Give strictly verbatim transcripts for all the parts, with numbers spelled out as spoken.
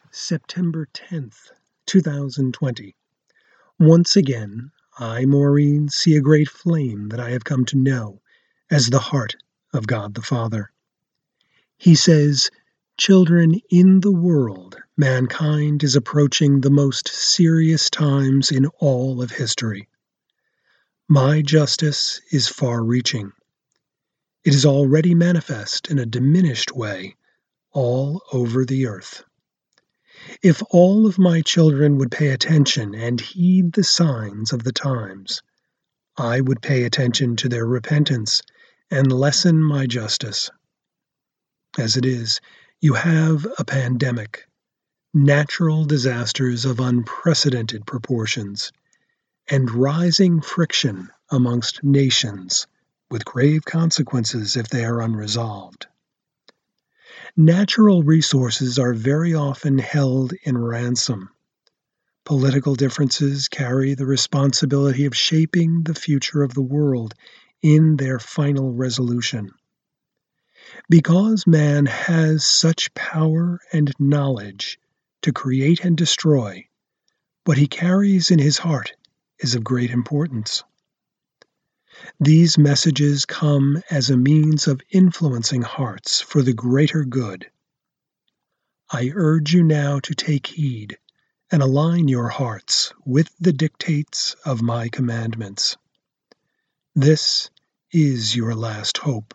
September tenth, two thousand twenty. Once again, I, Maureen, see a great flame that I have come to know as the heart of God the Father. He says, "Children, in the world, mankind is approaching the most serious times in all of history. My justice is far-reaching. It is already manifest in a diminished way all over the earth. If all of my children would pay attention and heed the signs of the times, I would pay attention to their repentance and lessen my justice. As it is, you have a pandemic, natural disasters of unprecedented proportions, and rising friction amongst nations, with grave consequences if they are unresolved. Natural resources are very often held in ransom. Political differences carry the responsibility of shaping the future of the world in their final resolution. Because man has such power and knowledge to create and destroy, what he carries in his heart is of great importance. These messages come as a means of influencing hearts for the greater good. I urge you now to take heed and align your hearts with the dictates of my commandments. This is your last hope."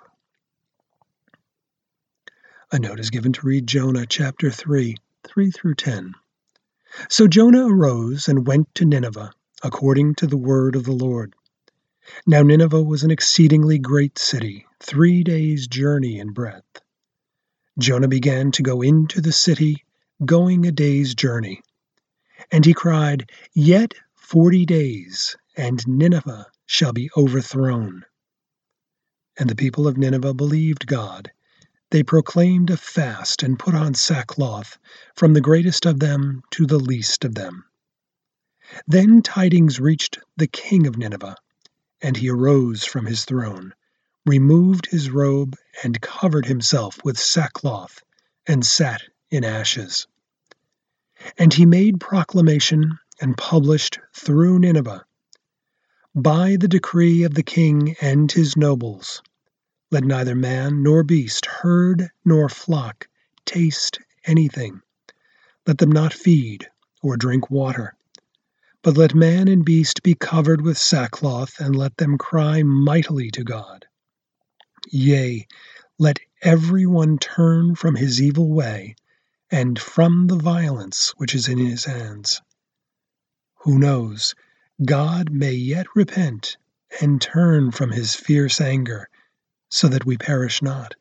A note is given to read Jonah chapter three, three through ten. So Jonah arose and went to Nineveh, according to the word of the Lord. Now Nineveh was an exceedingly great city, three days' journey in breadth. Jonah began to go into the city, going a day's journey. And he cried, "Yet forty days, and Nineveh shall be overthrown." And the people of Nineveh believed God. They proclaimed a fast and put on sackcloth, from the greatest of them to the least of them. Then tidings reached the king of Nineveh, and he arose from his throne, removed his robe, and covered himself with sackcloth, and sat in ashes. And he made proclamation and published through Nineveh, "By the decree of the king and his nobles, let neither man nor beast, herd nor flock, taste anything. Let them not feed or drink water. But let man and beast be covered with sackcloth, and let them cry mightily to God. Yea, let every one turn from his evil way, and from the violence which is in his hands. Who knows, God may yet repent and turn from his fierce anger, so that we perish not."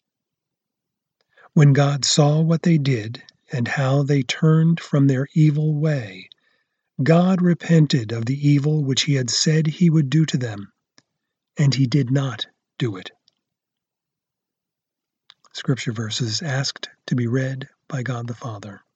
When God saw what they did, and how they turned from their evil way, God repented of the evil which he had said he would do to them, and he did not do it. Scripture verses asked to be read by God the Father.